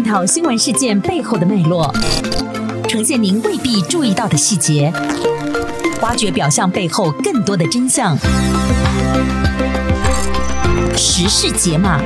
讨新闻事件背后的脉络，呈现您未必注意到的细节，挖掘表象背后更多的真相。时事解码。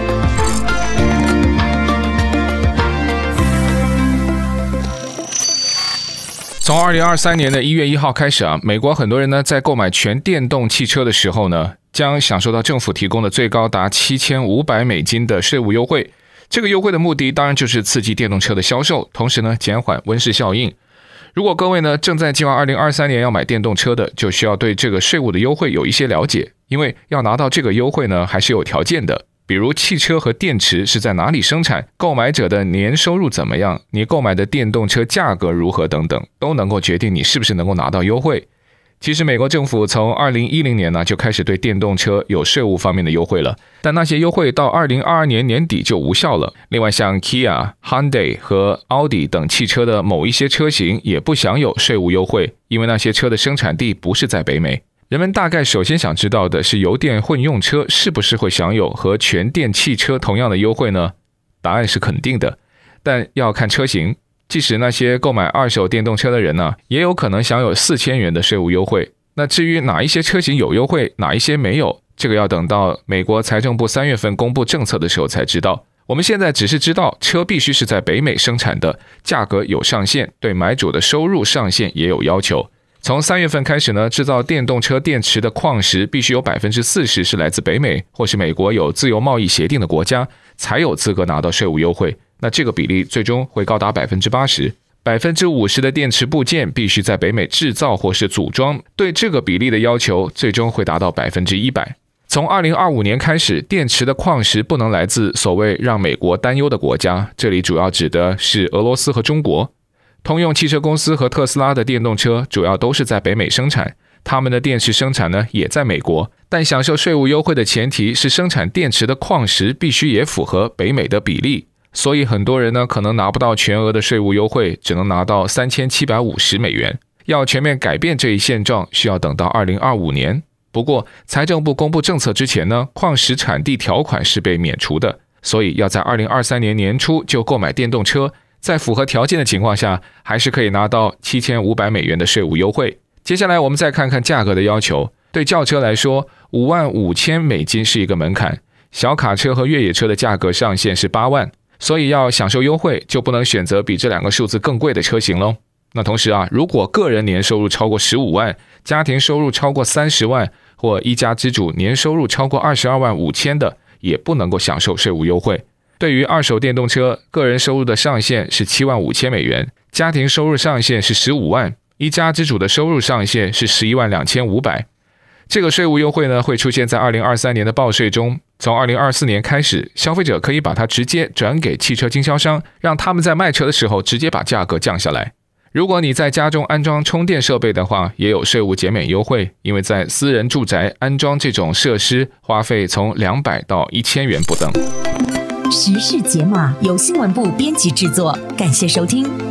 从2023年的1月1号开始美国很多人呢在购买全电动汽车的时候呢，将享受到政府提供的最高达$7500的税务优惠。这个优惠的目的当然就是刺激电动车的销售，同时呢减缓温室效应。如果各位呢正在计划2023年要买电动车的，就需要对这个税务的优惠有一些了解，因为要拿到这个优惠呢还是有条件的。比如汽车和电池是在哪里生产，购买者的年收入怎么样，你购买的电动车价格如何等等，都能够决定你是不是能够拿到优惠。其实美国政府从2010年呢就开始对电动车有税务方面的优惠了，但那些优惠到2022年年底就无效了。另外像 Kia、Hyundai 和 Audi 等汽车的某一些车型也不享有税务优惠，因为那些车的生产地不是在北美。人们大概首先想知道的是，油电混用车是不是会享有和全电汽车同样的优惠呢？答案是肯定的，但要看车型。即使那些购买二手电动车的人呢，也有可能享有4000元的税务优惠。那至于哪一些车型有优惠，哪一些没有，这个要等到美国财政部3月份公布政策的时候才知道。我们现在只是知道车必须是在北美生产的，价格有上限，对买主的收入上限也有要求。从3月份开始呢，制造电动车电池的矿石必须有 40% 是来自北美或是美国有自由贸易协定的国家，才有资格拿到税务优惠。那这个比例最终会高达 80%。50% 的电池部件必须在北美制造或是组装，对这个比例的要求最终会达到 100%。从2025年开始，电池的矿石不能来自所谓让美国担忧的国家，这里主要指的是俄罗斯和中国。通用汽车公司和特斯拉的电动车主要都是在北美生产，他们的电池生产呢也在美国，但享受税务优惠的前提是生产电池的矿石必须也符合北美的比例。所以很多人呢可能拿不到全额的税务优惠，只能拿到$3750。要全面改变这一现状，需要等到2025年。不过财政部公布政策之前呢，矿石产地条款是被免除的，所以要在2023年年初就购买电动车，在符合条件的情况下，还是可以拿到$7500的税务优惠。接下来我们再看看价格的要求。对轿车来说，$55,000是一个门槛，小卡车和越野车的价格上限是8万，所以要享受优惠就不能选择比这两个数字更贵的车型咯。那同时如果个人年收入超过15万，家庭收入超过30万，或一家之主年收入超过22.5万的，也不能够享受税务优惠。对于二手电动车，个人收入的上限是$75,000，家庭收入上限是15万，一家之主的收入上限是11.25万。这个税务优惠呢，会出现在2023年的报税中。从2024年开始，消费者可以把它直接转给汽车经销商，让他们在卖车的时候直接把价格降下来。如果你在家中安装充电设备的话，也有税务减免优惠，因为在私人住宅安装这种设施，花费从200到1000元不等。 时事解码由新闻部编辑制作，感谢收听。